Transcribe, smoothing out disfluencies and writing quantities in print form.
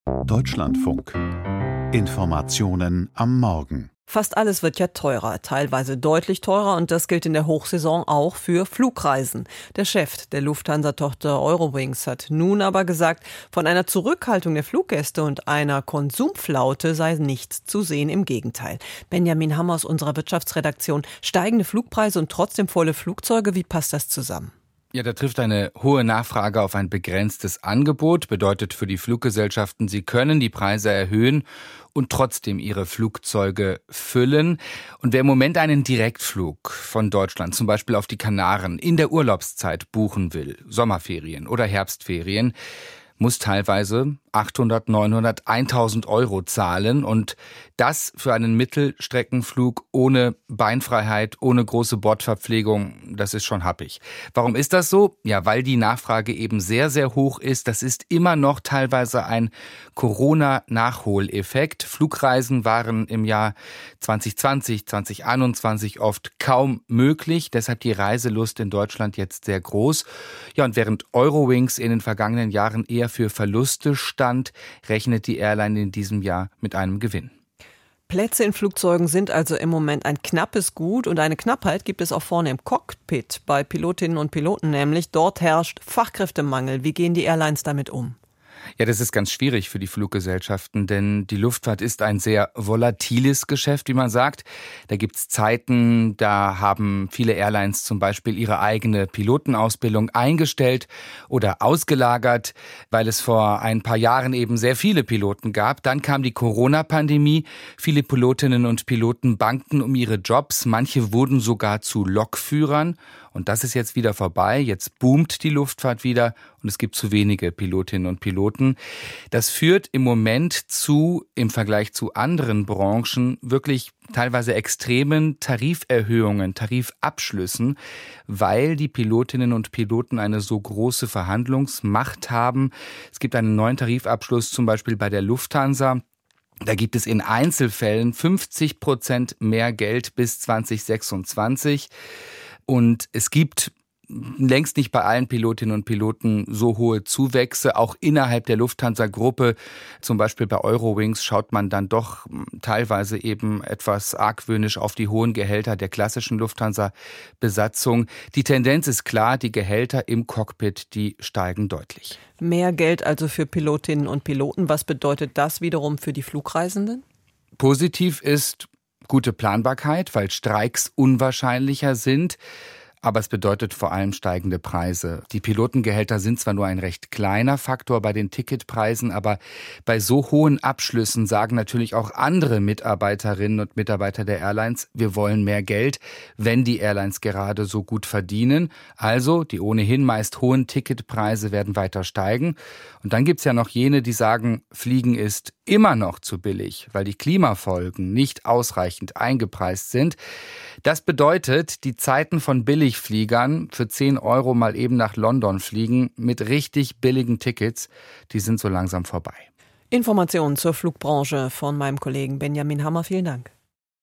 Deutschlandfunk. Informationen am Morgen. Fast alles wird ja teurer, teilweise deutlich teurer, und das gilt in der Hochsaison auch für Flugreisen. Der Chef der Lufthansa-Tochter Eurowings hat nun aber gesagt, von einer Zurückhaltung der Fluggäste und einer Konsumflaute sei nichts zu sehen, im Gegenteil. Benjamin Hammer aus unserer Wirtschaftsredaktion: Steigende Flugpreise und trotzdem volle Flugzeuge, wie passt das zusammen? Ja, da trifft eine hohe Nachfrage auf ein begrenztes Angebot, bedeutet für die Fluggesellschaften, sie können die Preise erhöhen und trotzdem ihre Flugzeuge füllen. Und wer im Moment einen Direktflug von Deutschland, zum Beispiel auf die Kanaren, in der Urlaubszeit buchen will, Sommerferien oder Herbstferien, muss teilweise 800, 900, 1000 Euro zahlen, und das für einen Mittelstreckenflug ohne Beinfreiheit, ohne große Bordverpflegung, das ist schon happig. Warum ist das so? Ja, weil die Nachfrage eben sehr, sehr hoch ist. Das ist immer noch teilweise ein Corona-Nachholeffekt. Flugreisen waren im Jahr 2020, 2021 oft kaum möglich, deshalb die Reiselust in Deutschland jetzt sehr groß. Ja, und während Eurowings in den vergangenen Jahren eher für Verluste stand, rechnet die Airline in diesem Jahr mit einem Gewinn. Plätze in Flugzeugen sind also im Moment ein knappes Gut, und eine Knappheit gibt es auch vorne im Cockpit bei Pilotinnen und Piloten, nämlich dort herrscht Fachkräftemangel. Wie gehen die Airlines damit um? Ja, das ist ganz schwierig für die Fluggesellschaften, denn die Luftfahrt ist ein sehr volatiles Geschäft, wie man sagt. Da gibt's Zeiten, da haben viele Airlines zum Beispiel ihre eigene Pilotenausbildung eingestellt oder ausgelagert, weil es vor ein paar Jahren eben sehr viele Piloten gab. Dann kam die Corona-Pandemie. Viele Pilotinnen und Piloten bangten um ihre Jobs. Manche wurden sogar zu Lokführern. Und das ist jetzt wieder vorbei. Jetzt boomt die Luftfahrt wieder und es gibt zu wenige Pilotinnen und Piloten. Das führt im Moment zu, im Vergleich zu anderen Branchen, wirklich teilweise extremen Tariferhöhungen, Tarifabschlüssen, weil die Pilotinnen und Piloten eine so große Verhandlungsmacht haben. Es gibt einen neuen Tarifabschluss, zum Beispiel bei der Lufthansa. Da gibt es in Einzelfällen 50% mehr Geld bis 2026. Und es gibt längst nicht bei allen Pilotinnen und Piloten so hohe Zuwächse. Auch innerhalb der Lufthansa-Gruppe, zum Beispiel bei Eurowings, schaut man dann doch teilweise eben etwas argwöhnisch auf die hohen Gehälter der klassischen Lufthansa-Besatzung. Die Tendenz ist klar, die Gehälter im Cockpit, die steigen deutlich. Mehr Geld also für Pilotinnen und Piloten. Was bedeutet das wiederum für die Flugreisenden? Positiv ist gute Planbarkeit, weil Streiks unwahrscheinlicher sind. Aber es bedeutet vor allem steigende Preise. Die Pilotengehälter sind zwar nur ein recht kleiner Faktor bei den Ticketpreisen, aber bei so hohen Abschlüssen sagen natürlich auch andere Mitarbeiterinnen und Mitarbeiter der Airlines, wir wollen mehr Geld, wenn die Airlines gerade so gut verdienen. Also die ohnehin meist hohen Ticketpreise werden weiter steigen. Und dann gibt's ja noch jene, die sagen, Fliegen ist immer noch zu billig, weil die Klimafolgen nicht ausreichend eingepreist sind. Das bedeutet, die Zeiten von Billigfliegern für 10 Euro mal eben nach London fliegen mit richtig billigen Tickets, die sind so langsam vorbei. Informationen zur Flugbranche von meinem Kollegen Benjamin Hammer. Vielen Dank.